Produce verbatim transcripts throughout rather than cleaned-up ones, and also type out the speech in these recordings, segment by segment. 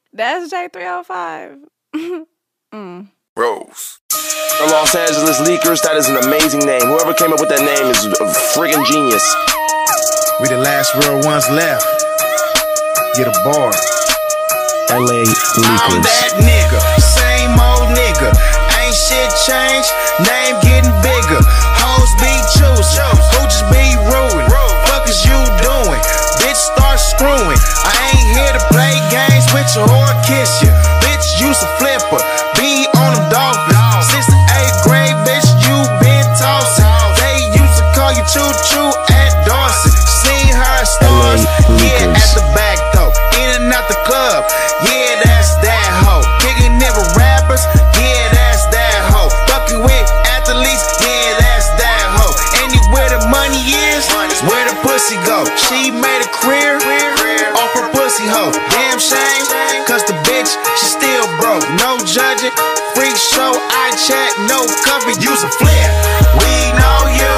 That's J three oh five. mm. Rose. The Los Angeles Leakers, that is an amazing name. Whoever came up with that name is a friggin' genius. We the last real ones left. Get a bar. L A Leakers. I'm that nigga, same old nigga. Ain't shit changed, name getting bigger. Hoes be choosing, hooches be ruined. Fuck is you doing? Bitch start screwing. I ain't here to play games with you or kiss you. Bitch, you's a flipper, be on them dolphins. Since the eighth grade, bitch, you been tossing. They used to call you Choo Choo at Dawson. Seen her stars, yeah, at the back though. In and out the club, yeah, that's that hoe. Kicking it with rappers, yeah, that's that hoe. Fucking with athletes, yeah, that's that hoe. Anywhere the money is, where the pussy go. She made a career off her pussy hoe. Damn shame, cause the bitch, she still broke. No judging, freak show, eye chat, no cover. Use a flip, we know you.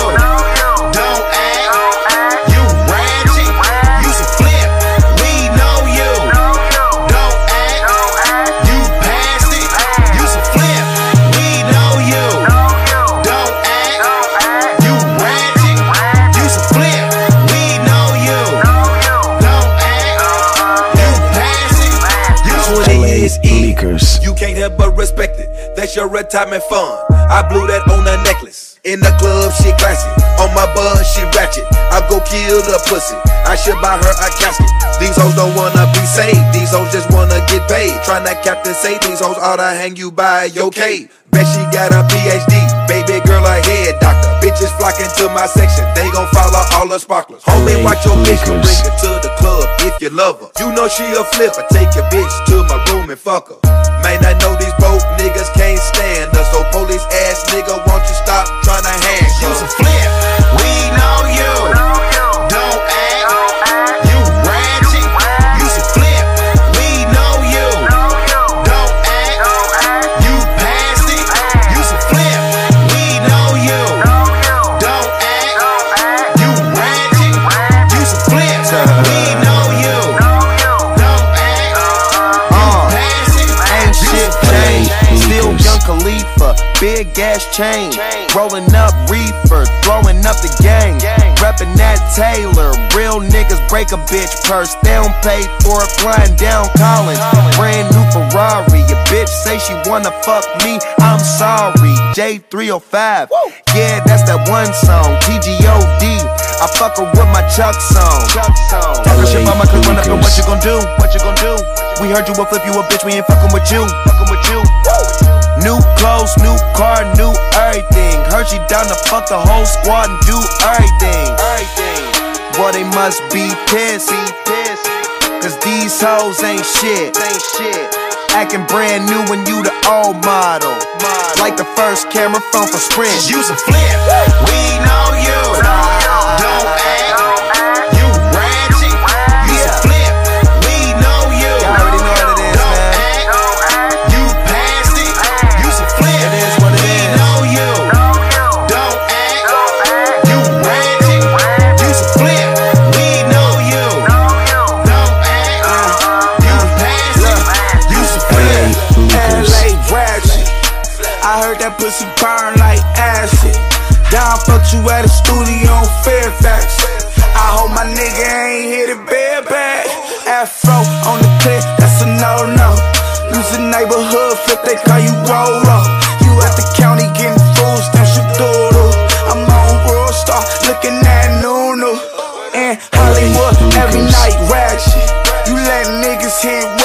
Don't act, you ratchet. Use a flip, we know you. Don't act, you passed it. Use a flip, we know you. Don't act, you ratchet. Use a flip, we know you. Don't act, you pass it. Use what it is, Leakers. You can't help but respect it. That's your retirement fund. I blew that on a necklace. In the club, shit classy. On my buzz, she ratchet. I go kill the pussy. I should buy her a casket. These hoes don't wanna be saved. These hoes just wanna get paid. Tryna captain say these hoes oughta hang you by your cave. Bet she got a P H D. Baby girl, a head doctor. Bitches flocking to my section. They gon' follow all the sparklers. Homie, watch your bitch and bring her to the club if you love her. You know she a flipper. Take your bitch to my room and fuck her. Man, I know these broke niggas can't stand us. So police ass nigga, won't you stop tryna handcuff? Use a flip, we know you. Don't act, you ratchet. Use a flip, we know you. Don't act, you passed it. Use a flip, we know you. Don't act, you ratchet. Use a flip, we know you. Don't act, you pass it. Ain't shit changed. Still young Khalifa, big ass chain. Rolling up reefer, throwing up the gang. Reppin' that Taylor, real niggas break a bitch purse. They don't pay for it, flying down Collins. Brand new Ferrari, your bitch say she wanna fuck me, I'm sorry. J three oh five, yeah, that's that one song. T G O D, I fuck her with my Chuck song. Talkin' shit about my clip, run up and what you gon' do? What you gon' do? We heard you will flip you a bitch, we ain't fucking with you. Fucking with you. New clothes, new car, new everything. Heard she down to fuck the whole squad and do everything. Boy, they must be pissed, cause these hoes ain't shit. Acting brand new when you the old model. Like the first camera phone for Sprint. Use a flip, we know you. Don't act, you ratchet. Use a flip, we know you. Y'all already know what it is, man. You passed it. Use a flip, it is what it is. We know you. Don't act, you ratchet. Use a flip, we know you. Don't act, you passed it. Use a flip, L A ratchet. I heard that pussy burn like acid. Down fucked you at a studio on Fairfax. I hope my nigga ain't hit it bad bad. Afro on the clip, that's a no-no. Use the neighborhood flip, they call you Rolo. You at the county getting food stamps, you doodle. I'm on World Star, looking at Nunu. And Hollywood, every night ratchet. You let niggas hit